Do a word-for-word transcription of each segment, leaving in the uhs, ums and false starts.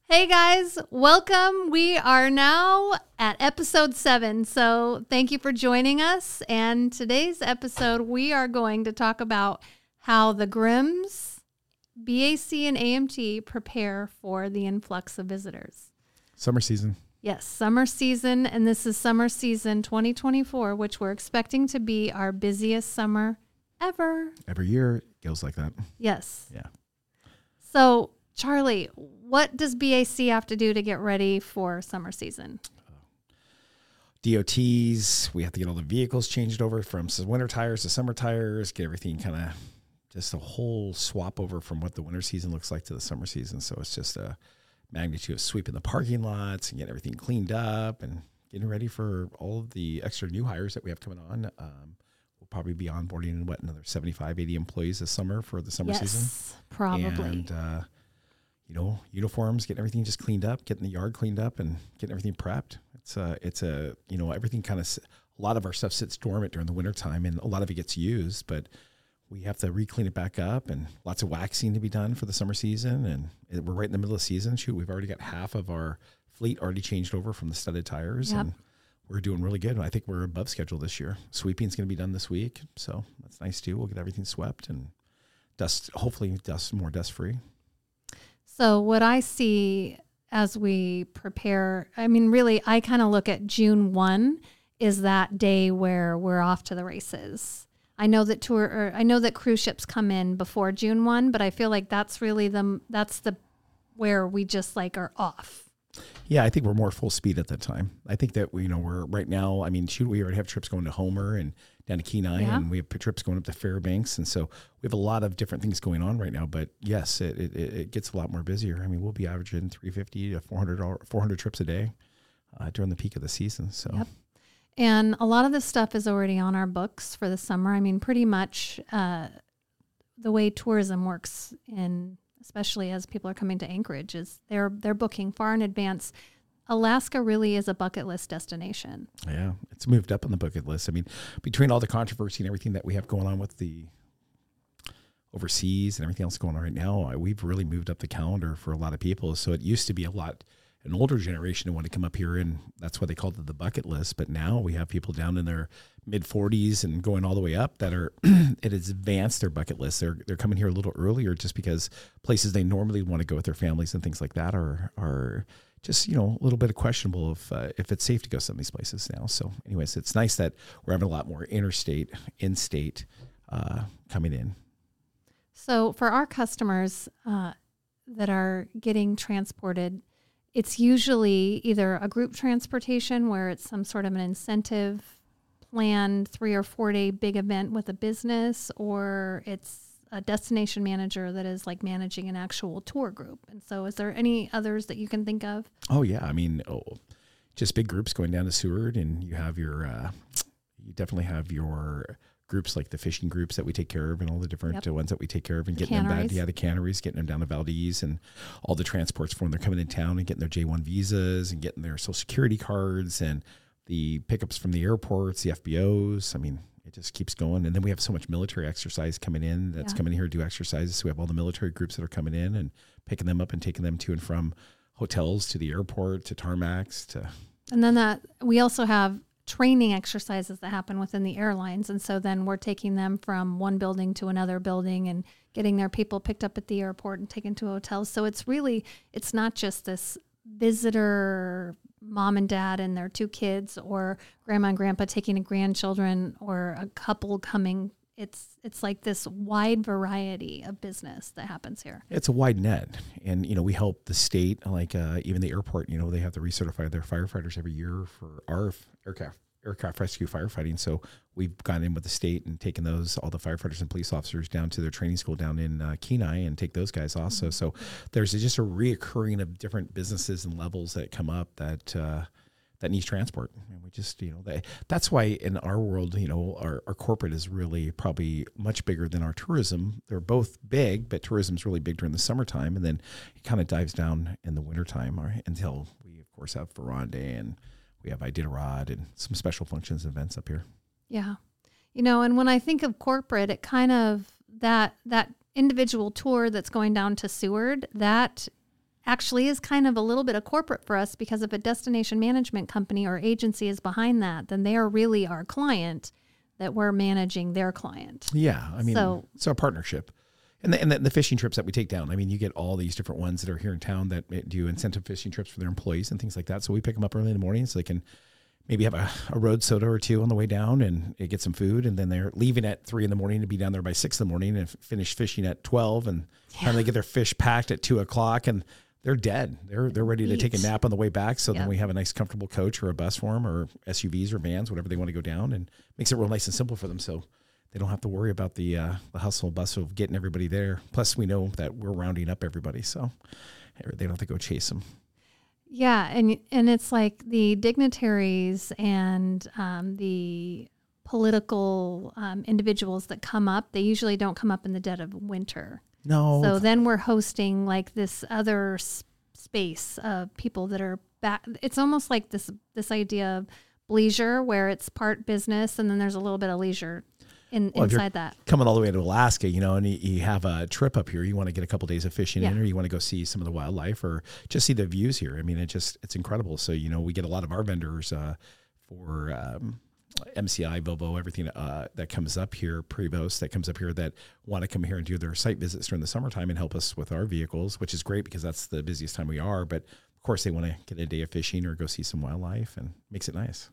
Hey guys, welcome. We are now at episode seven, so thank you for joining us. And today's episode, we are going to talk about how the Grimms, B A C, and A M T prepare for the influx of visitors. Summer season. Yes, summer season, and this is summer season twenty twenty-four, which we're expecting to be our busiest summer ever. Every year, it goes like that. Yes. Yeah. So, Charlie, what does B A C have to do to get ready for summer season? D O Ts, we have to get all the vehicles changed over from winter tires to summer tires, get everything kind of just a whole swap over from what the winter season looks like to the summer season. So it's just a magnitude of sweeping the parking lots and getting everything cleaned up and getting ready for all of the extra new hires that we have coming on. Um, we'll probably be onboarding in what, another seventy-five, eighty employees this summer for the summer yes, season. Yes, probably. And, uh, you know, uniforms, getting everything just cleaned up, getting the yard cleaned up and getting everything prepped. It's a, it's a, you know, everything kind of, a lot of our stuff sits dormant during the winter time and a lot of it gets used, but we have to re-clean it back up and lots of waxing to be done for the summer season. And it, we're right in the middle of the season. Shoot, we've already got half of our fleet already changed over from the studded tires. Yep. And we're doing really good. I think we're above schedule this year. Sweeping's going to be done this week. So that's nice too. We'll get everything swept and dust, hopefully dust, more dust free. So what I see as we prepare, I mean, really, I kind of look at June first is that day where we're off to the races. I know that tour, or I know that cruise ships come in before June first, but I feel like that's really the, that's the, where we just like are off. Yeah, I think we're more full speed at that time. I think that we, you know, we're right now, I mean, shoot, we already have trips going to Homer and down to Kenai, yeah. and we have trips going up to Fairbanks. And so we have a lot of different things going on right now, but yes, it, it, it gets a lot more busier. I mean, we'll be averaging three fifty to four hundred, four hundred trips a day uh, during the peak of the season. So, yep. And a lot of this stuff is already on our books for the summer. I mean, pretty much uh, the way tourism works in, especially as people are coming to Anchorage, is they're they're booking far in advance. Alaska really is a bucket list destination. Yeah, it's moved up on the bucket list. I mean, between all the controversy and everything that we have going on with the overseas and everything else going on right now, we've really moved up the calendar for a lot of people. So it used to be a lot, an older generation who want to come up here, and that's why they called it the bucket list. But now we have people down in their mid forties and going all the way up that are, it has advanced their bucket list. They're they're coming here a little earlier just because places they normally want to go with their families and things like that are are just, you know, a little bit of questionable if uh, if it's safe to go some of these places now. So anyways, it's nice that we're having a lot more interstate, in-state uh, coming in. So for our customers uh, that are getting transported, it's usually either a group transportation where it's some sort of an incentive planned three or four day big event with a business, or it's a destination manager that is like managing an actual tour group. And so is there any others that you can think of? Oh yeah. I mean, oh, just big groups going down to Seward, and you have your, uh, you definitely have your groups like the fishing groups that we take care of and all the different yep. uh, ones that we take care of and the getting canneries. them back. Yeah, the canneries, getting them down to Valdez and all the transports for when they're coming in town and getting their J one visas and getting their social security cards and the pickups from the airports, the F B Os. I mean, it just keeps going. And then we have so much military exercise coming in that's yeah. coming here to do exercises. So we have all the military groups that are coming in and picking them up and taking them to and from hotels to the airport to tarmacs to. And then that we also have training exercises that happen within the airlines. And so then we're taking them from one building to another building and getting their people picked up at the airport and taken to hotels. So it's really, it's not just this visitor mom and dad and their two kids, or grandma and grandpa taking a grandchildren, or a couple coming. It's it's like this wide variety of business that happens here. It's a wide net. And, you know, we help the state, like uh, even the airport, you know, they have to recertify their firefighters every year for our aircraft aircraft rescue firefighting. So we've gone in with the state and taken those, all the firefighters and police officers down to their training school down in uh, Kenai and take those guys also. Mm-hmm. So there's just a reoccurring of different businesses and levels that come up that, uh, that needs transport. And we just, you know, they, that's why in our world, you know, our, our corporate is really probably much bigger than our tourism. They're both big, but tourism's really big during the summertime. And then it kind of dives down in the wintertime or, until we, of course, have Veronda and we have Iditarod and some special functions and events up here. Yeah. You know, and when I think of corporate, it kind of, that, that individual tour that's going down to Seward, that actually is kind of a little bit of corporate for us, because if a destination management company or agency is behind that, then they are really our client, that we're managing their client. Yeah. I mean, So- it's our partnership. And the, and the, the fishing trips that we take down, I mean, you get all these different ones that are here in town that do incentive fishing trips for their employees and things like that. So we pick them up early in the morning so they can maybe have a, a road soda or two on the way down and get some food. And then they're leaving at three in the morning to be down there by six in the morning and finish fishing at twelve. And yeah. time they get their fish packed at two o'clock and they're dead. They're they're ready to take a nap on the way back. So yep. then we have a nice comfortable coach or a bus for them, or S U Vs or vans, whatever they want to go down, and makes it real nice and simple for them. So they don't have to worry about the uh, the hustle and bustle of getting everybody there. Plus we know that we're rounding up everybody. So they don't have to go chase them. Yeah, and and it's like the dignitaries and um, the political um, individuals that come up, they usually don't come up in the dead of winter. No. So then we're hosting like this other s- space of people that are back. It's almost like this this idea of leisure, where it's part business and then there's a little bit of leisure in, well, inside that. Coming all the way to Alaska, you know, and you, you have a trip up here, you want to get a couple of days of fishing yeah. in, or you want to go see some of the wildlife or just see the views here. I mean, it just, it's incredible. So, you know, we get a lot of our vendors uh, for um, M C I, Volvo, everything uh, that comes up here, Prevost that comes up here, that want to come here and do their site visits during the summertime and help us with our vehicles, which is great because that's the busiest time we are. But of course they want to get a day of fishing or go see some wildlife, and makes it nice.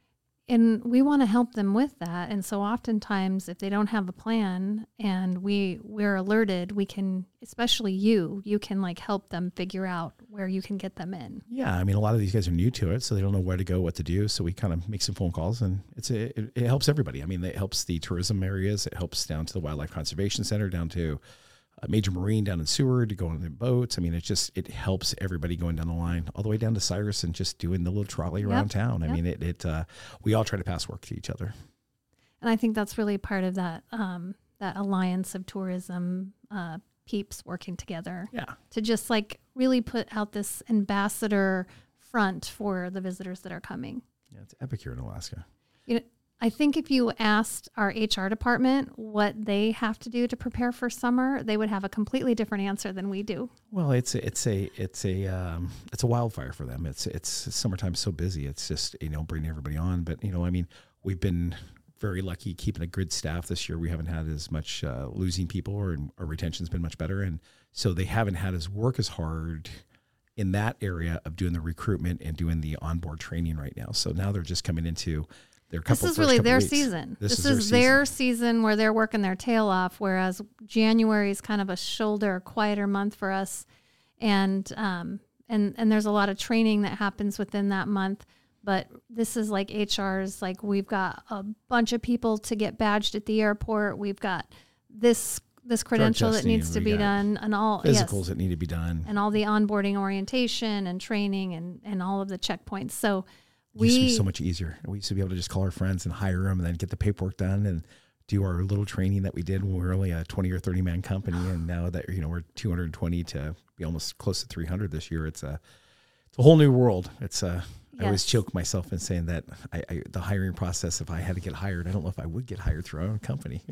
And we want to help them with that. And so oftentimes if they don't have a plan and we, we're alerted, we can, especially you, you can like help them figure out where you can get them in. Yeah. I mean, a lot of these guys are new to it, so they don't know where to go, what to do. So we kind of make some phone calls, and it's a, it, it helps everybody. I mean, it helps the tourism areas. It helps down to the Wildlife Conservation Center, down to a major marine down in Seward, to go on the boats. I mean, it just, it helps everybody going down the line all the way down to Cyrus and just doing the little trolley around yep. town. I yep. mean, it, it, uh, we all try to pass work to each other. And I think that's really part of that, um, that alliance of tourism, uh, peeps working together. Yeah. To just like really put out this ambassador front for the visitors that are coming. Yeah. It's epic here in Alaska. You know, I think if you asked our H R department what they have to do to prepare for summer, they would have a completely different answer than we do. Well, it's a, it's a it's a um, it's a wildfire for them. It's it's summertime so busy. It's just, you know, bringing everybody on. But you know, I mean, we've been very lucky keeping a good staff this year. We haven't had as much uh, losing people, or our retention's been much better, and so they haven't had as work as hard in that area of doing the recruitment and doing the onboard training right now. So now they're just coming into. This is really their season. This, this is, is their season. season where they're working their tail off, whereas January is kind of a shoulder, quieter month for us. And um, and and there's a lot of training that happens within that month. But this is like H R's, like we've got a bunch of people to get badged at the airport. We've got this this credential that needs to be done, and all physicals yes, that need to be done, and all the onboarding orientation and training and, and all of the checkpoints. So It used to be so much easier. We used to be able to just call our friends and hire them and then get the paperwork done and do our little training that we did when we were only a twenty or thirty man company. And now that, you know, we're two hundred twenty to be almost close to three hundred this year, it's a, it's a whole new world. It's a, yes. I always joke myself in saying that I, I, the hiring process, if I had to get hired, I don't know if I would get hired through our own company.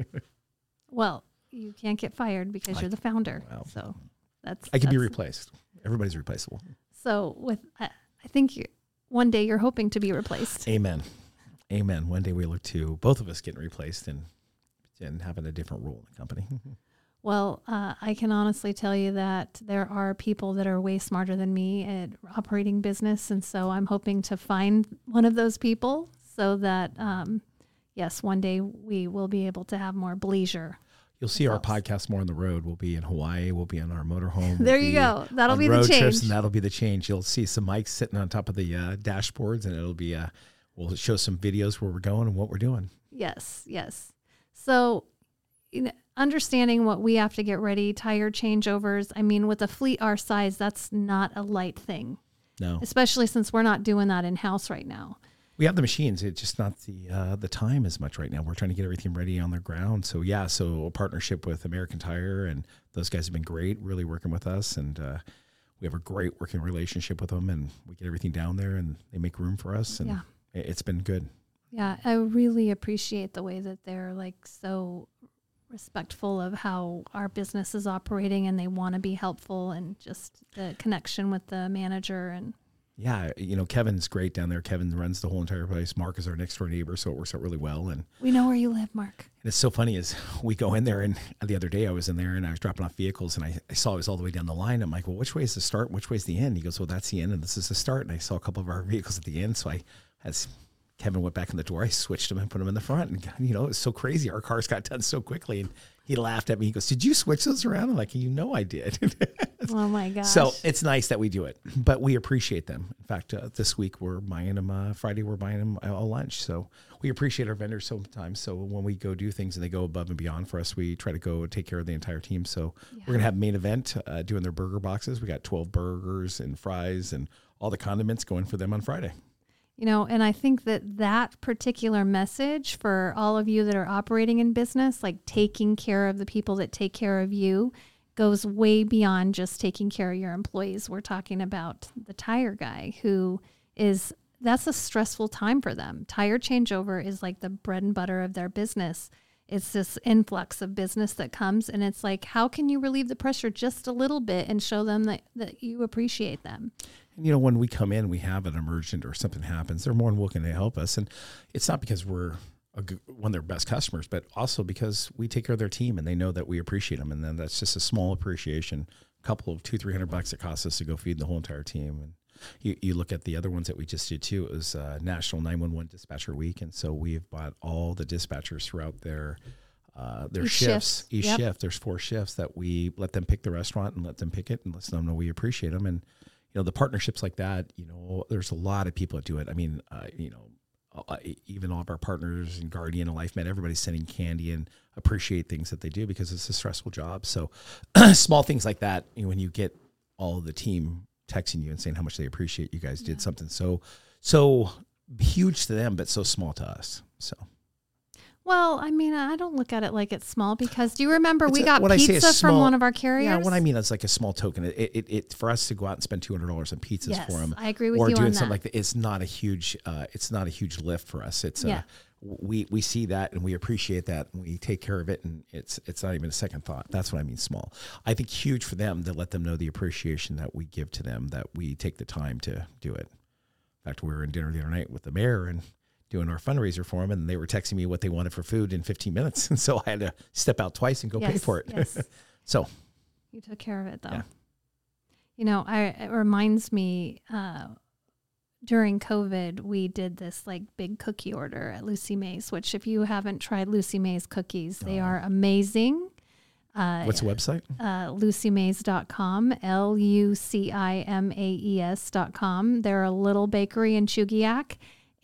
Well, you can't get fired because I, you're the founder. Well, so that's, I can that's, be replaced. Everybody's replaceable. So with, I, I think you, one day you're hoping to be replaced. Amen. Amen. One day we look to both of us getting replaced and and having a different role in the company. Well, uh, I can honestly tell you that there are people that are way smarter than me at operating business. And so I'm hoping to find one of those people so that, um, yes, one day we will be able to have more bleisure. You'll see our podcast more on the road. We'll be in Hawaii. We'll be in our motorhome. There we'll you go. That'll be the road change. Trips, and that'll be the change. You'll see some mics sitting on top of the uh, dashboards, and it'll be, uh, we'll show some videos where we're going and what we're doing. Yes, yes. So, you know, understanding what we have to get ready, tire changeovers. I mean, with a fleet our size, that's not a light thing. No. Especially since we're not doing that in-house right now. We have the machines. It's just not the uh, the time as much right now. We're trying to get everything ready on the ground. So, yeah, so a partnership with American Tire, and those guys have been great, really working with us. And uh, we have a great working relationship with them, and we get everything down there, and they make room for us. And yeah. it's been good. Yeah, I really appreciate the way that they're like so respectful of how our business is operating, and they want to be helpful, and just the connection with the manager. And yeah, you know, Kevin's great down there. Kevin runs the whole entire place. Mark is our next door neighbor, so it works out really well. And we know where you live, Mark. And it's so funny is we go in there, and the other day I was in there and I was dropping off vehicles, and I, I saw it was all the way down the line. I'm like, well, which way is the start? Which way is the end? He goes, well, that's the end, and this is the start. And I saw a couple of our vehicles at the end. So I, as Kevin went back in the door, I switched them and put them in the front. And, you know, it was so crazy. Our cars got done so quickly. And he laughed at me. He goes, did you switch those around? I'm like, you know I did. Oh, my gosh. So it's nice that we do it, but we appreciate them. In fact, uh, this week we're buying them, uh, Friday we're buying them a lunch. So we appreciate our vendors sometimes. So when we go do things and they go above and beyond for us, we try to go take care of the entire team. So yeah. We're going to have Main Event uh, doing their burger boxes. We got twelve burgers and fries and all the condiments going for them on Friday. You know, and I think that that particular message for all of you that are operating in business, like taking care of the people that take care of you, goes way beyond just taking care of your employees. We're talking about the tire guy who is, that's a stressful time for them. Tire changeover is like the bread and butter of their business. It's this influx of business that comes, and it's like, how can you relieve the pressure just a little bit and show them that, that you appreciate them? And, you know, when we come in, we have an emergent or something happens, they're more than willing to help us. And it's not because we're a good, one of their best customers, but also because we take care of their team and they know that we appreciate them. And then that's just a small appreciation, a couple of two, three hundred bucks it costs us to go feed the whole entire team. And you, you look at the other ones that we just did too. It was uh, National nine one one Dispatcher Week. And so we've bought all the dispatchers throughout their Uh, their Each shifts, shifts. each Yep. shift, there's four shifts that we let them pick the restaurant and let them pick it and let them know we appreciate them. And, you know, the partnerships like that, you know, there's a lot of people that do it. I mean, uh, you know, uh, even all of our partners and Guardian and LifeMed, everybody's sending candy and appreciate things that they do because it's a stressful job. So small things like that, you know, when you get all of the team texting you and saying how much they appreciate you guys did Yeah. something so, so huge to them, but so small to us. So. Well, I mean, I don't look at it like it's small because do you remember It's we a- got when I say a pizza small- from one of our carriers? Yeah, what I mean is like a small token. It, it, it for us to go out and spend two hundred dollars on pizzas Yes, for them, I agree with or you doing on something that. like that. It's not a huge. Uh, it's not a huge lift for us. It's Yeah. uh, we we see that and we appreciate that and we take care of it, and it's it's not even a second thought. That's what I mean. Small. I think huge for them to let them know the appreciation that we give to them, that we take the time to do it. In fact, we were in dinner the other night with the mayor and doing our fundraiser for them, and they were texting me what they wanted for food in fifteen minutes. And so I had to step out twice and go pay Yes, for it. yes. So You took care of it, though. Yeah. You know, I, it reminds me, uh, during COVID, we did this like big cookie order at Lucy Mays, which if you haven't tried Lucy Mays cookies, they Oh. are amazing. Uh, what's the website? uh, lucy mays dot com, L U C I M A E S dot com. They're a little bakery in Chugiak.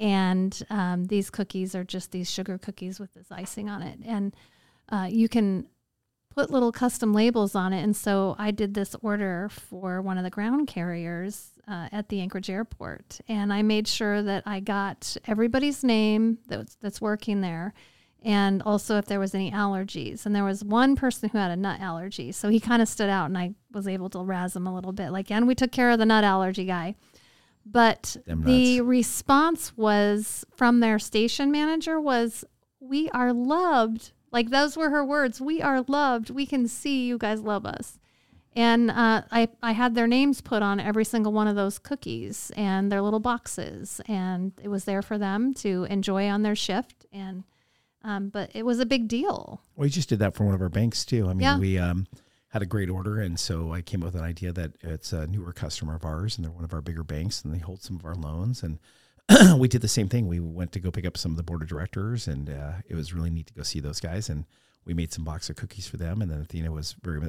And um, these cookies are just these sugar cookies with this icing on it. And uh, you can put little custom labels on it. And so I did this order for one of the ground carriers uh, at the Anchorage Airport. And I made sure that I got everybody's name that's, that's working there. And also if there was any allergies. And there was one person who had a nut allergy. So he kind of stood out and I was able to razz him a little bit. Like, and we took care of the nut allergy guy. But Them the nuts. response was from their station manager was, we are loved. Like those were her words. We are loved. We can see you guys love us. And uh, I, I had their names put on every single one of those cookies and their little boxes. And it was there for them to enjoy on their shift. And um, but it was a big deal. We just did that for one of our banks too. I mean, Yeah. we um, had a great order, and so I came up with an idea that it's a newer customer of ours, and they're one of our bigger banks, and they hold some of our loans. And we did the same thing. We went to go pick up some of the board of directors, and uh, it was really neat to go see those guys. And we made some box of cookies for them. And then Athena was very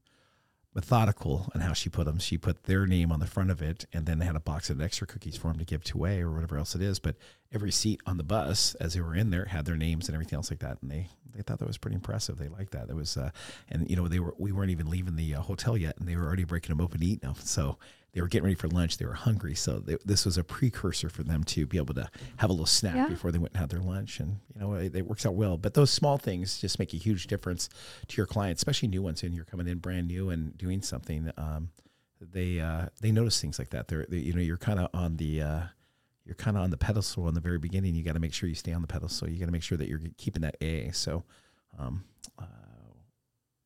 methodical on how she put them. She put their name on the front of it, and then they had a box of extra cookies for them to give to away or whatever else it is. But every seat on the bus, as they were in there, had their names and everything else like that. And they, they thought that was pretty impressive. They liked that. It was, uh, and you know, they were, we weren't even leaving the uh, hotel yet, and they were already breaking them open and eating them. So they were getting ready for lunch. They were hungry. So they, this was a precursor for them to be able to have a little snack Yeah. before they went and had their lunch. And, you know, it, it works out well. But those small things just make a huge difference to your clients, especially new ones. And you're coming in brand new and doing something. Um, they, uh, they notice things like that. They're, they, you know, you're kind of on the, uh, you're kind of on the pedestal in the very beginning. You got to make sure you stay on the pedestal. You got to make sure that you're keeping that A. So, um, uh,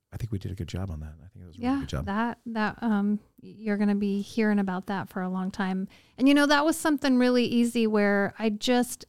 I think we did a good job on that. I think it was a Yeah, really good job. that that um, you're going to be hearing about that for a long time. And you know, that was something really easy where I just,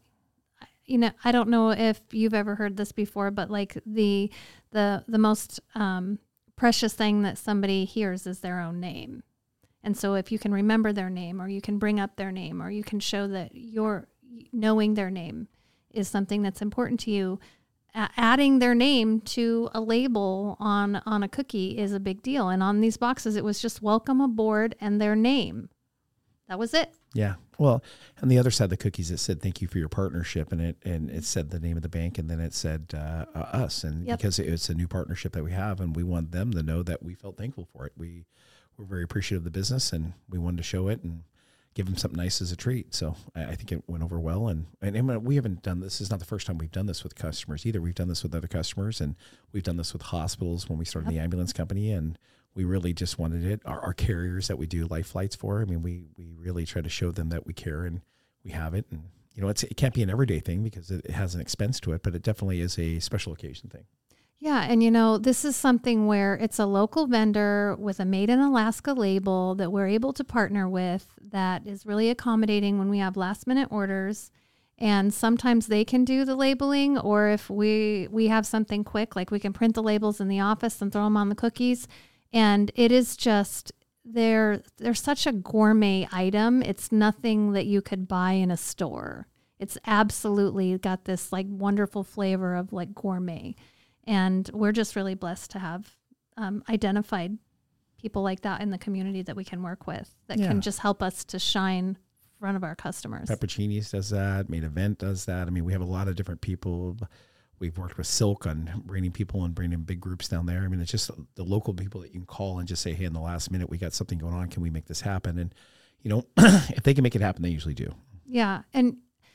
you know, I don't know if you've ever heard this before, but like the the the most um, precious thing that somebody hears is their own name. And so if you can remember their name, or you can bring up their name, or you can show that you're knowing their name is something that's important to you, a- adding their name to a label on, on a cookie is a big deal. And on these boxes, it was just welcome aboard and their name. That was it. Yeah. Well, on the other side of the cookies, it said, thank you for your partnership. And it, and it said the name of the bank, and then it said uh, uh, us. And Yep. because it's a new partnership that we have, and we want them to know that we felt thankful for it. We were very appreciative of the business, and we wanted to show it and give them something nice as a treat. So I, I think it went over well. And, and, and we haven't done this. This is not the first time we've done this with customers either. We've done this with other customers, and we've done this with hospitals when we started Yep. the ambulance company, and we really just wanted it. Our, our carriers that we do life flights for, I mean, we, we really try to show them that we care and we have it. And, you know, it's, it can't be an everyday thing because it, it has an expense to it, but it definitely is a special occasion thing. Yeah, and you know, this is something where it's a local vendor with a Made in Alaska label that we're able to partner with that is really accommodating when we have last minute orders. And sometimes they can do the labeling, or if we we have something quick, like we can print the labels in the office and throw them on the cookies. And it is just, they're they're such a gourmet item. It's nothing that you could buy in a store. It's absolutely got this like wonderful flavor of like gourmet. And we're just really blessed to have um, identified people like that in the community that we can work with that Yeah. can just help us to shine in front of our customers. Peppercinis does that. Made Event does that. I mean, we have a lot of different people. We've worked with Silk on bringing people and bringing big groups down there. I mean, it's just the local people that you can call and just say, hey, in the last minute, we got something going on. Can we make this happen? And, you know, if they can make it happen, they usually do. Yeah. And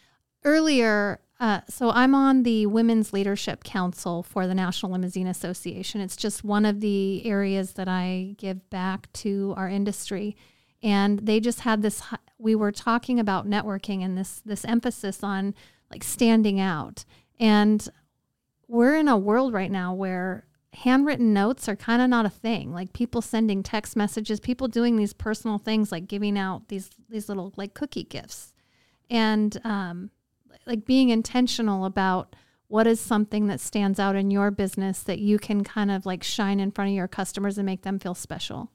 earlier, uh, so I'm on the Women's Leadership Council for the National Limousine Association. It's just one of the areas that I give back to our industry. And they just had this, we were talking about networking and this, this emphasis on like standing out. And we're in a world right now where handwritten notes are kind of not a thing. Like people sending text messages, people doing these personal things like giving out these, these little like cookie gifts. And, um, like being intentional about what is something that stands out in your business that you can kind of like shine in front of your customers and make them feel special.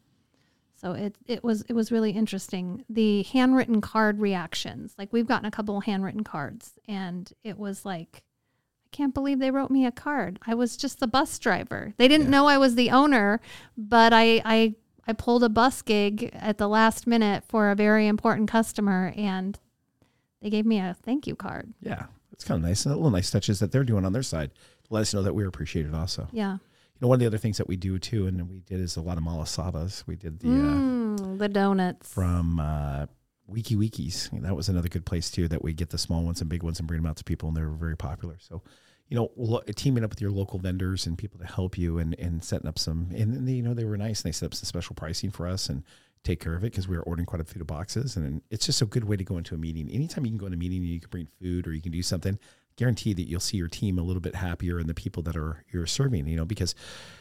So it it was it was really interesting. The handwritten card reactions, like we've gotten a couple of handwritten cards, and it was like, I can't believe they wrote me a card. I was just the bus driver. They didn't Yeah. know I was the owner, but I I I pulled a bus gig at the last minute for a very important customer, and they gave me a thank you card. Yeah, it's kind of nice. And little nice touches that they're doing on their side to let us know that we're appreciated also. Yeah. You know, one of the other things that we do too, and we did is a lot of malasadas. We did the Mm, uh, the donuts. from uh, Wiki Wikis. That was another good place too, that we get the small ones and big ones and bring them out to people, and they were very popular. So, you know, lo- teaming up with your local vendors and people to help you and, and setting up some, and, and they, you know, they were nice, and they set up some special pricing for us and take care of it because we were ordering quite a few boxes. And it's just a good way to go into a meeting. Anytime you can go into a meeting and you can bring food or you can do something, guarantee that you'll see your team a little bit happier and the people that are you're serving, you know, because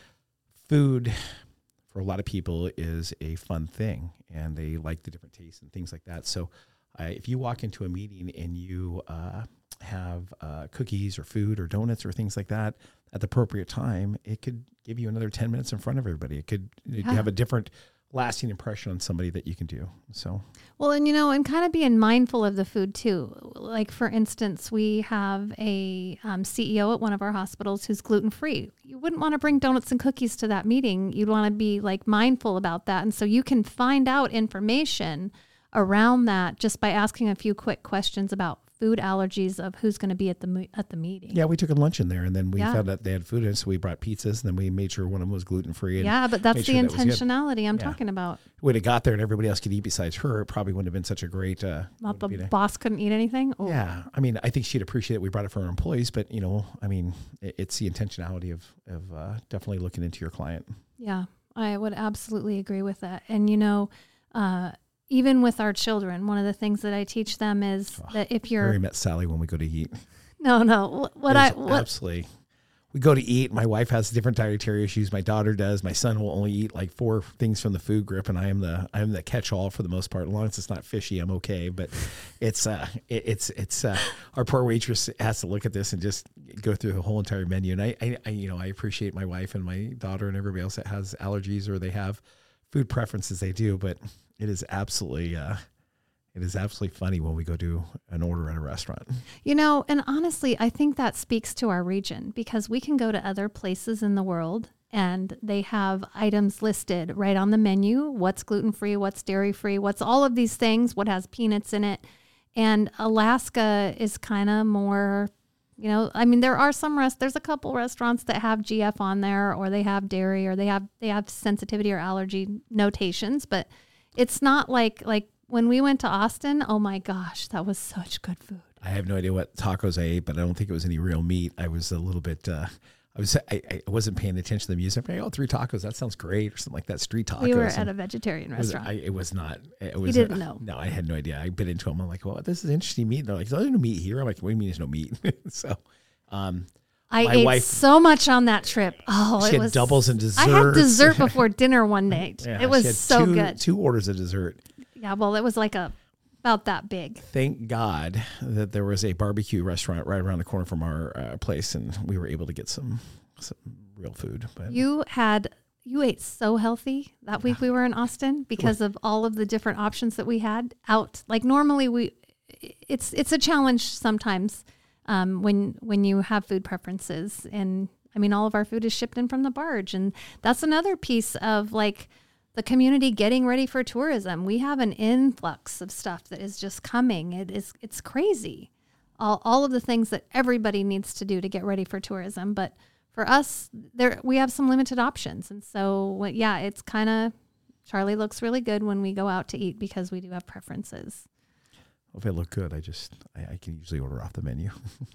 food for a lot of people is a fun thing and they like the different tastes and things like that. So uh, if you walk into a meeting and you uh, have uh, cookies or food or donuts or things like that at the appropriate time, it could give you another ten minutes in front of everybody. It could Yeah. have a different lasting impression on somebody that you can do. So, Well, and you know, and kind of being mindful of the food too. Like for instance, we have a um, C E O at one of our hospitals who's gluten free. You wouldn't want to bring donuts and cookies to that meeting. You'd want to be like mindful about that. And so you can find out information around that just by asking a few quick questions about food allergies of who's going to be at the mo- at the meeting. yeah, we took a lunch in there and then we Yeah. found out they had food in it. So we brought pizzas and then we made sure one of them was gluten free. Yeah, but that's made the sure that was good. intentionality I'm Yeah. talking about. When it got there and everybody else could eat besides her, it probably wouldn't have been such a great, uh, Not the you know, boss couldn't eat anything. Oh. yeah. I mean, I think she'd appreciate that we brought it for our employees, but you know, I mean, it, it's the intentionality of, of, uh, definitely looking into your client. Yeah, I would absolutely agree with that. And, you know, uh, even with our children, one of the things that I teach them is Oh, that if We already you're, met Sally when we go to eat. no, no, what It I, is what, absolutely, we go to eat. My wife has different dietary issues. My daughter does. My son will only eat like four things from the food grip, and I am the I am the catch-all for the most part. As long as it's not fishy, I'm okay. But it's uh it, it's it's uh, our poor waitress has to look at this and just go through the whole entire menu. And I, I, I you know I appreciate my wife and my daughter and everybody else that has allergies or they have food preferences. They do, but it is absolutely. Uh, It is absolutely funny when we go do an order at a restaurant. You know, and honestly, I think that speaks to our region because we can go to other places in the world and they have items listed right on the menu. What's gluten-free, what's dairy-free, what's all of these things, what has peanuts in it. And Alaska is kind of more, you know, I mean, there are some rest, there's a couple restaurants that have G F on there or they have dairy or they have, they have sensitivity or allergy notations, but it's not like, like, when we went to Austin, oh my gosh, that was such good food. I have no idea what tacos I ate, but I don't think it was any real meat. I was a little bit, uh, I was, I, I wasn't paying attention to the music. Hey, oh, three tacos, that sounds great, or something like that. Street tacos. We were at a vegetarian it was, restaurant. I, it was not. It was. You didn't uh, know. No, I had no idea. I bit into them. I'm like, well, this is interesting meat. And they're like, there's no meat here. I'm like, what do you mean there's no meat? so, um, I my ate wife, so much on that trip. Oh, she it had was doubles and desserts. I had dessert before dinner one night. Yeah, it was she had so two, good. Two orders of dessert. Yeah, well, it was like a about that big. Thank God that there was a barbecue restaurant right around the corner from our uh, place, and we were able to get some some real food. But you had you ate so healthy that week we were in Austin because of all of the different options that we had out. Like normally we, it's it's a challenge sometimes um, when when you have food preferences, and I mean all of our food is shipped in from the barge, and that's another piece of like. The community getting ready for tourism. We have an influx of stuff that is just coming. It is, it's crazy. All, all of the things that everybody needs to do to get ready for tourism. But for us, there we have some limited options. And so, yeah, it's kind of, Charlie looks really good when we go out to eat because we do have preferences. Well, if I look good, I just, I, I can usually order off the menu.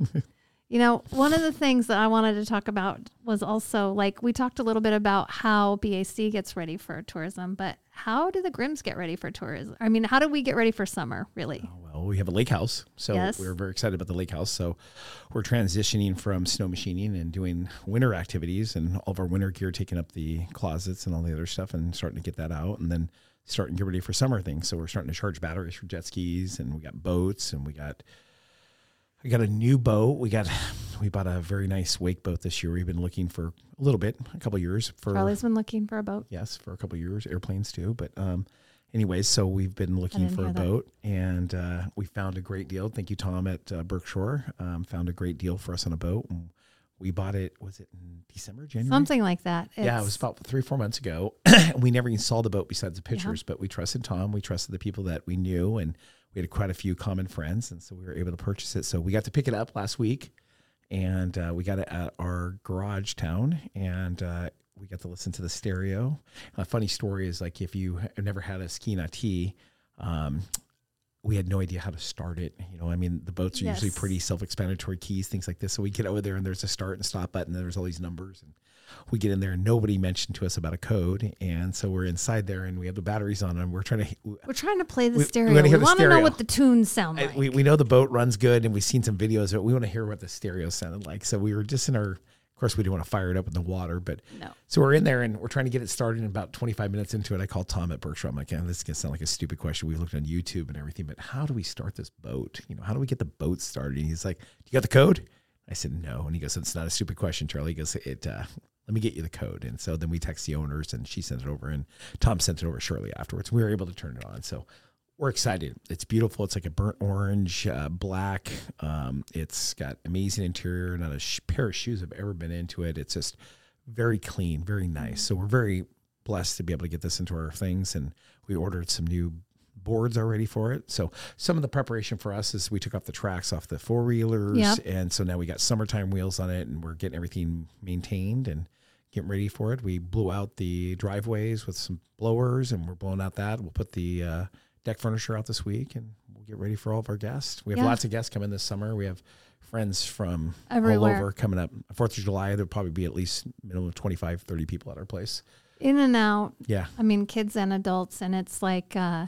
You know, one of the things that I wanted to talk about was also like we talked a little bit about how B A C gets ready for tourism, but how do the Grimms get ready for tourism? I mean, how do we get ready for summer, really? Oh, well, we have a lake house, so yes. we're very excited about the lake house. So we're transitioning from snow machining and doing winter activities and all of our winter gear, taking up the closets and all the other stuff and starting to get that out and then starting to get ready for summer things. So we're starting to charge batteries for jet skis and we got boats and we got We got a new boat. We got, we bought a very nice wake boat this year. We've been looking for a little bit, a couple of years. For Charlie's been looking for a boat. Yes, for a couple of years, airplanes too. But um, anyways, so we've been looking for a boat and uh, we found a great deal. Thank you, Tom, at uh, Berkshire. Um, found a great deal for us on a boat. And we bought it, was it in December, January? Something like that. It's, yeah, it was about three, four months ago. We never even saw the boat besides the pictures, yeah. But we trusted Tom. We trusted the people that we knew and we had quite a few common friends, and so we were able to purchase it. So we got to pick it up last week, and uh, we got it at our garage town, and uh, we got to listen to the stereo. A funny story is like if you have never had a ski Nautique, um, we had no idea how to start it. You know, I mean, the boats are yes. usually pretty self-explanatory keys, things like this. So we get over there, and there's a start and stop button, and there's all these numbers, and we get in there and nobody mentioned to us about a code. And so we're inside there and we have the batteries on and we're trying to, we're trying to play the we, stereo. We, we want to know what the tunes sound like. I, we, we know the boat runs good and we've seen some videos, but we want to hear what the stereo sounded like. So we were just in our, of course we didn't want to fire it up in the water, but no. So we're in there and we're trying to get it started. And about twenty-five minutes into it, I called Tom at Berkshire. I'm like, yeah, this is going to sound like a stupid question. We've looked on YouTube and everything, but how do we start this boat? You know, how do we get the boat started? And he's like, you got the code? I said, no. And he goes, it's not a stupid question, Charlie. He goes, it, uh, let me get you the code. And so then we text the owners and she sent it over and Tom sent it over shortly afterwards. We were able to turn it on. So we're excited. It's beautiful. It's like a burnt orange, uh, black. Um, it's got amazing interior. Not a sh- pair of shoes have ever been into it. It's just very clean, very nice. So we're very blessed to be able to get this into our things. And we ordered some new boards already for it. So some of the preparation for us is we took off the tracks off the four wheelers. Yep. And so now we got summertime wheels on it and we're getting everything maintained and getting ready for it. We blew out the driveways with some blowers and we're blowing out that. We'll put the uh, deck furniture out this week and we'll get ready for all of our guests. We have yeah. lots of guests coming this summer. We have friends from everywhere. All over coming up. fourth of July, there'll probably be at least minimum of twenty-five, thirty people at our place. In and out. Yeah. I mean, kids and adults. And it's like, uh,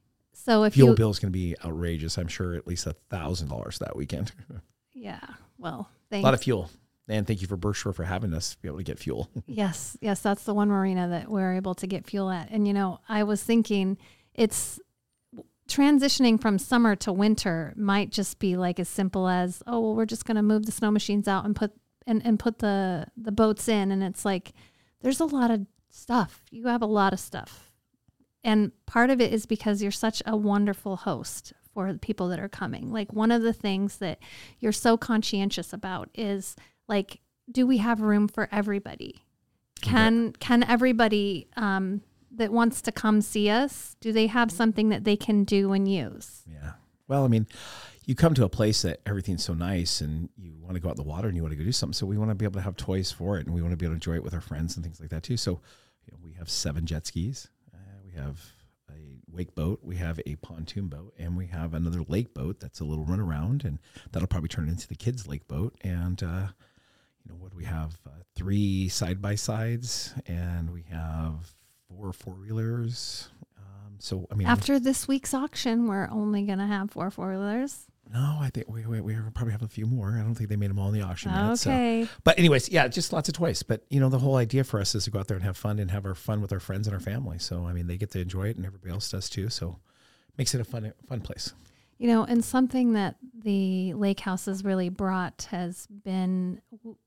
so if fuel you, bill is going to be outrageous. I'm sure at least a thousand dollars that weekend. Yeah. Well, thanks. A lot of fuel. And thank you for Berkshire for having us be able to get fuel. Yes. Yes. That's the one marina that we're able to get fuel at. And, you know, I was thinking it's transitioning from summer to winter might just be like as simple as, oh, well, we're just going to move the snow machines out and put, and, and put the, the boats in. And it's like, there's a lot of stuff. You have a lot of stuff. And part of it is because you're such a wonderful host for the people that are coming. Like one of the things that you're so conscientious about is like, do we have room for everybody? Can, okay. can everybody, um, that wants to come see us, do they have something that they can do and use? Yeah. Well, I mean, you come to a place that everything's so nice and you want to go out in the water and you want to go do something. So we want to be able to have toys for it and we want to be able to enjoy it with our friends and things like that too. So you know, we have seven jet skis. Uh, we have a wake boat. We have a pontoon boat and we have another lake boat. That's a little run around and that'll probably turn into the kids' lake boat. And, uh, you know, what do we have? Uh, three side-by-sides and we have four four-wheelers. Um, so, I mean, after this week's auction, we're only going to have four four-wheelers. No, I think we, we we probably have a few more. I don't think they made them all in the auction yet. Okay. So. But anyways, yeah, just lots of toys. But, you know, the whole idea for us is to go out there and have fun and have our fun with our friends and our family. So, I mean, they get to enjoy it and everybody else does too. So it makes it a fun, fun place. You know, and something that the lake house has really brought has been,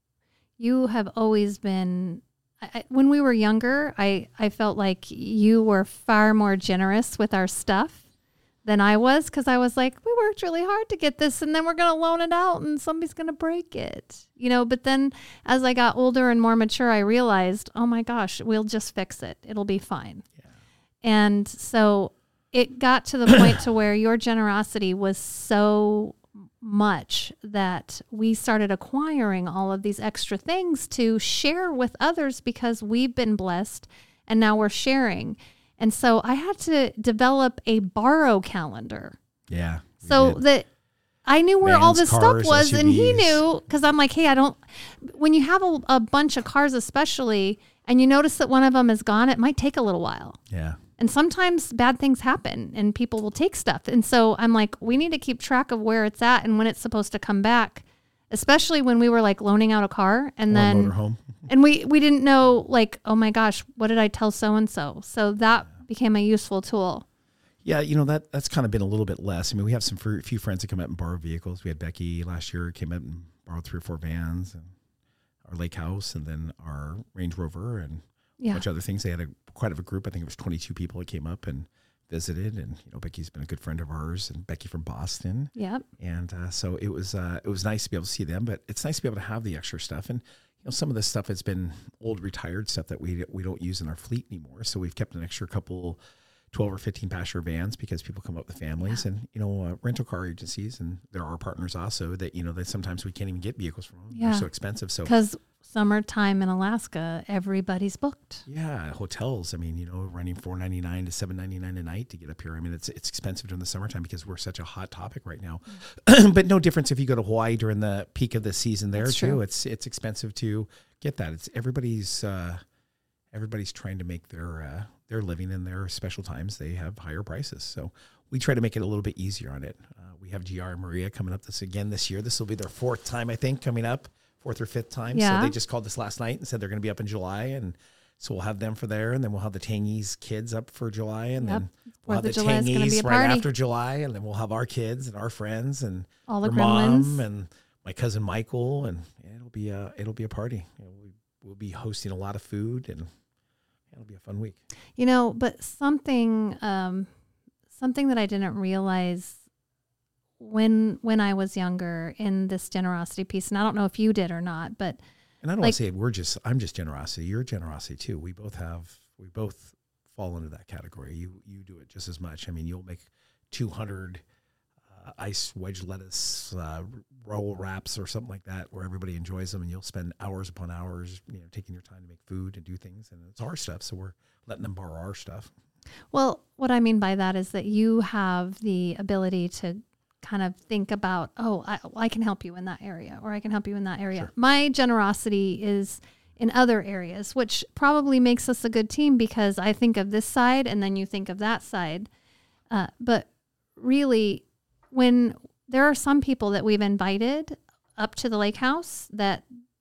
you have always been, I, when we were younger, I, I felt like you were far more generous with our stuff than I was, because I was like, we worked really hard to get this and then we're going to loan it out and somebody's going to break it, you know. But then as I got older and more mature, I realized, oh my gosh, we'll just fix it. It'll be fine. Yeah. And so it got to the point to where your generosity was so much that we started acquiring all of these extra things to share with others because we've been blessed and now we're sharing. And so I had to develop a borrow calendar. Yeah. So that I knew where Vans, all this cars, stuff was. S U Vs. And he knew, because I'm like, hey, I don't, when you have a, a bunch of cars especially, and you notice that one of them is gone, it might take a little while. Yeah. And sometimes bad things happen and people will take stuff. And so I'm like, we need to keep track of where it's at and when it's supposed to come back, especially when we were like loaning out a car and or then motorhome. And we, we didn't know, like, oh my gosh, what did I tell so-and-so? So that yeah. became a useful tool. Yeah, you know, that that's kind of been a little bit less. I mean, we have some fr- few friends that come out and borrow vehicles. We had Becky last year came out and borrowed three or four vans and our lake house and then our Range Rover and yeah. a bunch of other things. They had a quite of a group. I think it was twenty-two people that came up and visited. And, you know, Becky's been a good friend of ours and Becky from Boston. Yep. And uh, so it was, uh, it was nice to be able to see them, but it's nice to be able to have the extra stuff. And, you know, some of this stuff has been old retired stuff that we we don't use in our fleet anymore. So we've kept an extra couple twelve or fifteen passenger vans because people come up with families yeah. and, you know, uh, rental car agencies. And there are partners also that, you know, that sometimes we can't even get vehicles from them. Yeah. They're so expensive. So because summertime in Alaska, everybody's booked. Yeah. Hotels. I mean, you know, running four ninety-nine to seven ninety-nine a night to get up here. I mean, it's it's expensive during the summertime because we're such a hot topic right now. Mm. But no difference if you go to Hawaii during the peak of the season there That's too. True. It's it's expensive to get that. It's everybody's uh, everybody's trying to make their uh, their living in their special times. They have higher prices, so we try to make it a little bit easier on it. Uh, we have G R and Maria coming up this again this year. This will be their fourth time, I think, coming up, fourth or fifth time. Yeah. So they just called us last night and said they're going to be up in July, and so we'll have them for there, and then we'll have the Tangies kids up for July, and yep. then we'll have the Tangies right party. After July, and then we'll have our kids and our friends and all the mom and my cousin Michael, and yeah, it'll be a it'll be a party. You know, we, we'll be hosting a lot of food, and it'll be a fun week. You know, but something um, something that I didn't realize when when I was younger in this generosity piece, and I don't know if you did or not, but and I don't like, want to say we're just I'm just generosity. You're generosity too. We both have we both fall into that category. You you do it just as much. I mean, you'll make two hundred uh, ice wedge lettuce uh, roll wraps or something like that, where everybody enjoys them, and you'll spend hours upon hours, you know, taking your time to make food and do things. And it's our stuff, so we're letting them borrow our stuff. Well, what I mean by that is that you have the ability to kind of think about, oh, I, I can help you in that area, or I can help you in that area. Sure. My generosity is in other areas, which probably makes us a good team because I think of this side and then you think of that side. Uh, but really, when there are some people that we've invited up to the lake house that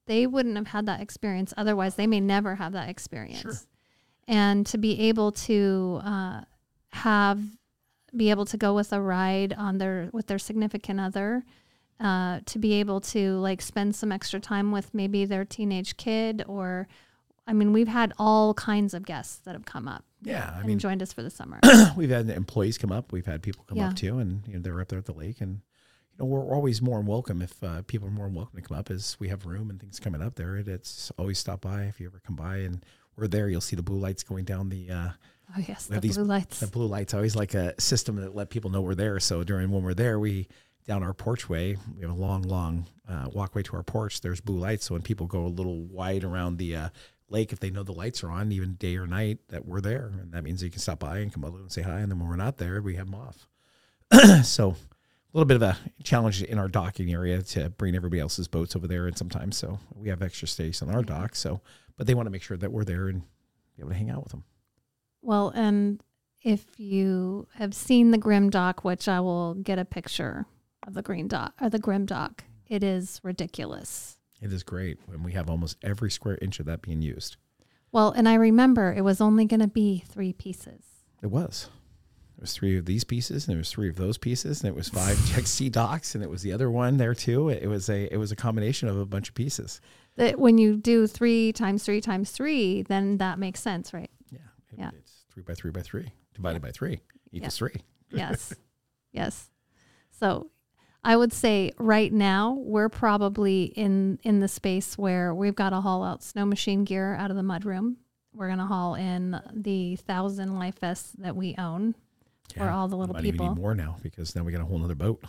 they wouldn't have had that experience. Otherwise, they may never have that experience. Sure. And to be able to uh, have, be able to go with a ride on their, with their significant other, uh, to be able to like spend some extra time with maybe their teenage kid, or, I mean, we've had all kinds of guests that have come up. Yeah. I and mean, joined us for the summer. We've had employees come up. We've had people come Yeah. up too, and you know, they're up there at the lake, and you know, we're always more than welcome if uh, people are more than welcome to come up, as we have room and things coming up there. It, it's always stop by if you ever come by, and we're there. You'll see the blue lights going down the. Uh, Oh yes, we the have these, blue lights. The blue lights always like a system that let people know we're there. So during when we're there, we down our porchway, we have a long, long uh, walkway to our porch. There's blue lights, so when people go a little wide around the uh, lake, if they know the lights are on, even day or night, that we're there, and that means you can stop by and come over and say hi. And then when we're not there, we have them off. So a little bit of a challenge in our docking area to bring everybody else's boats over there, and sometimes so we have extra space on our dock. So, but they want to make sure that we're there and be able to hang out with them. Well, and if you have seen the Grim Dock, which I will get a picture of the green dock or the Grim Dock, it is ridiculous. It is great when we have almost every square inch of that being used. Well, and I remember it was only going to be three pieces. It was. There was three of these pieces, and there was three of those pieces, and it was five X C docks, and it was the other one there too. It was a it was a combination of a bunch of pieces. That when you do three times three times three, then that makes sense, right? Yeah. It, Yeah. It's three by three by three divided by three equals three. Yes. Yes. So I would say right now we're probably in, in the space where we've got to haul out snow machine gear out of the mudroom. We're going to haul in the thousand life vests that we own for all the little might people. Even need more now, because now we got a whole nother boat.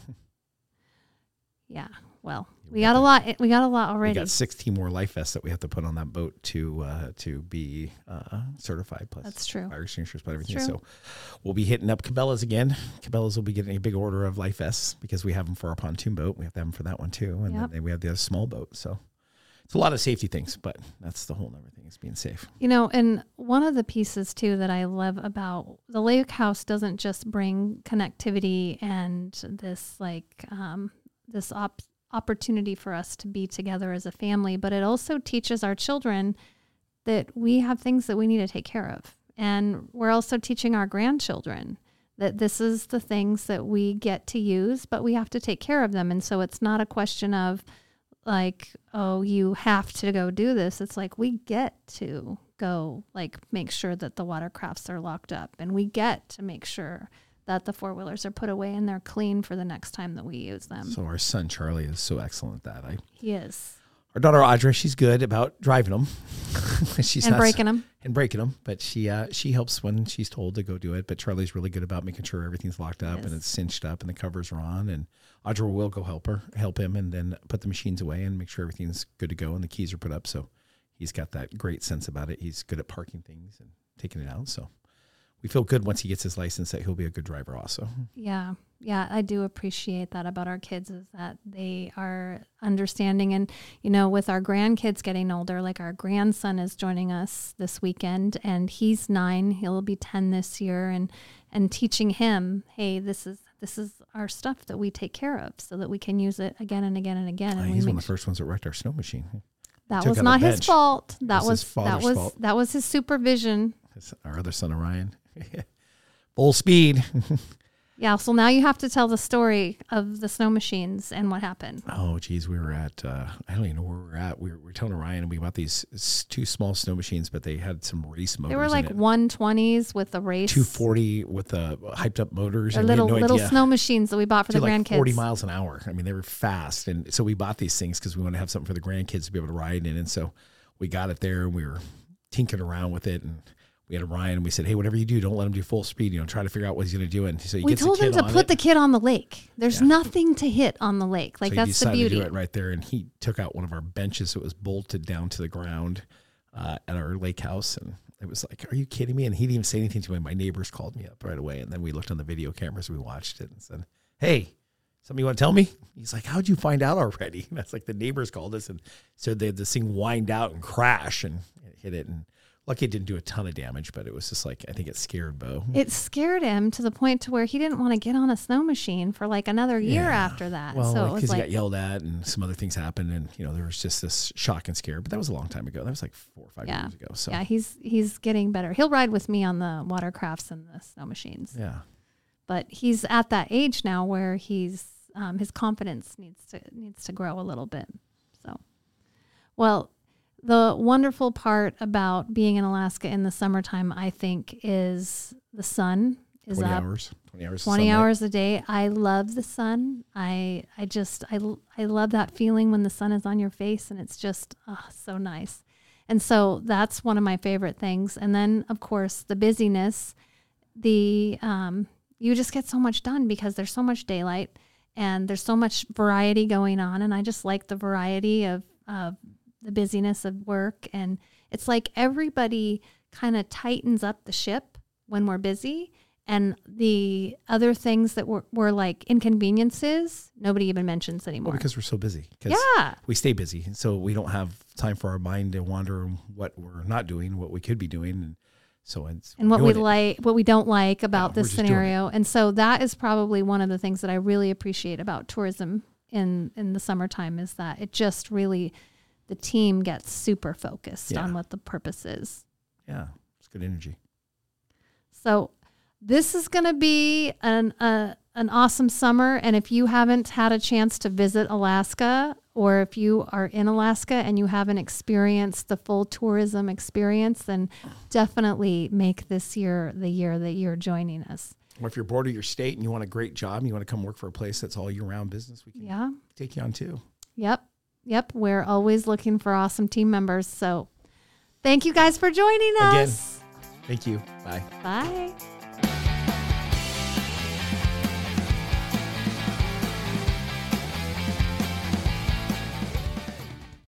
Yeah. Well, We we got got a the- lot. We got a lot We already. got sixteen more life vests that we have to put on that boat to uh, to be uh, certified. Plus, That's true. Fire extinguishers, plus everything. true. So we'll be hitting up Cabela's again. Cabela's will be getting a big order of life vests because we have them for our pontoon boat. We have to have them for that one too, and Yep. then we have the other small boat. So it's a lot of safety things, but that's the whole other thing, is being safe. You know, and one of the pieces too that I love about the lake house doesn't just bring connectivity and this like um, this op- opportunity for us to be together as a family, but it also teaches our children that we have things that we need to take care of. And we're also teaching our grandchildren that this is the things that we get to use, but we have to take care of them. And so it's not a question of like, oh, you have to go do this. It's like we get to go like make sure that the watercrafts are locked up, and we get to make sure that the four wheelers are put away and they're clean for the next time that we use them. So our son Charlie is so excellent at that. I He is. Our daughter Audra, she's good about driving them. she's And not breaking them. and breaking them, but she uh, she helps when she's told to go do it. But Charlie's really good about making sure everything's locked up Yes. and it's cinched up and the covers are on. And Audra will go help her, help him, and then put the machines away and make sure everything's good to go and the keys are put up. So he's got that great sense about it. He's good at parking things and taking it out. So we feel good once he gets his license that he'll be a good driver also. Yeah. Yeah. I do appreciate that about our kids, is that they are understanding. And, you know, with our grandkids getting older, like our grandson is joining us this weekend and he's nine, he'll be ten this year, and, and teaching him, hey, this is, this is our stuff that we take care of so that we can use it again and again and again. Uh, And we he's make one of the first ones that wrecked our snow machine. That took was out a not his bench. fault. That was his was, that father's was, fault. that was his supervision. It's our other son, Orion. Full speed. Yeah. So now you have to tell the story of the snow machines and what happened. Oh, geez, we were at, uh, I don't even know where we were at. We were, we were telling Orion, and we bought these s- two small snow machines, but they had some race motors They were like in it. one twenties with the race. two forty with the hyped up motors. They're and we had little no little idea. snow machines that we bought for Did the like grandkids. forty miles an hour. I mean, they were fast. And so we bought these things because we wanted to have something for the grandkids to be able to ride in. And so we got it there and we were tinkering around with it. And we had Orion and we said, hey, whatever you do, don't let him do full speed. You know, try to figure out what he's going to do. And so he We gets told the him kid to on put it. the kid on the lake. There's Yeah. nothing to hit on the lake. Like so he that's the decided beauty. to do it right there. And he took out one of our benches that was bolted down to the ground uh, at our lake house. And it was like, are you kidding me? And he didn't even say anything to me. My neighbors called me up right away. And then we looked on the video cameras. We watched it and said, hey, something you want to tell me? He's like, how'd you find out already? And that's like the neighbors called us and said they had this thing wind out and crash and it hit it. And Lucky it didn't do a ton of damage, but it was just like, I think it scared Bo. It scared him to the point to where he didn't want to get on a snow machine for like another year Yeah. after that. Well, so because it was he like, got yelled at and some other things happened, and you know there was just this shock and scare. But that was a long time ago. That was like four or five Yeah. years ago. So yeah, he's he's getting better. He'll ride with me on the watercrafts and the snow machines. yeah, But he's at that age now where he's um, his confidence needs to needs to grow a little bit. So, well, the wonderful part about being in Alaska in the summertime, I think, is the sun is twenty up hours, twenty hours, of twenty sunlight. hours a day. I love the sun. I I just I I love that feeling when the sun is on your face and it's just oh, so nice. And so that's one of my favorite things. And then of course the busyness, the um you just get so much done because there's so much daylight and there's so much variety going on, and I just like the variety of of the busyness of work. And it's like everybody kind of tightens up the ship when we're busy, and the other things that were, were like inconveniences, nobody even mentions anymore. Well, because we're so busy. 'Cause Yeah. we stay busy, and so we don't have time for our mind to wander on what we're not doing, what we could be doing, and so it's And what we doing it. like, what we don't like about Yeah, we're this just doing scenario. And so that is probably one of the things that I really appreciate about tourism in, in the summertime, is that it just really, the team gets super focused Yeah. on what the purpose is. Yeah, it's good energy. So this is going to be an uh, an awesome summer. And if you haven't had a chance to visit Alaska, or if you are in Alaska and you haven't experienced the full tourism experience, then definitely make this year the year that you're joining us. Or if you're bored of your state and you want a great job and you want to come work for a place that's all year round business, we can Yeah. take you on too. Yep. Yep. We're always looking for awesome team members. So thank you guys for joining Again. us. Thank you. Bye. Bye.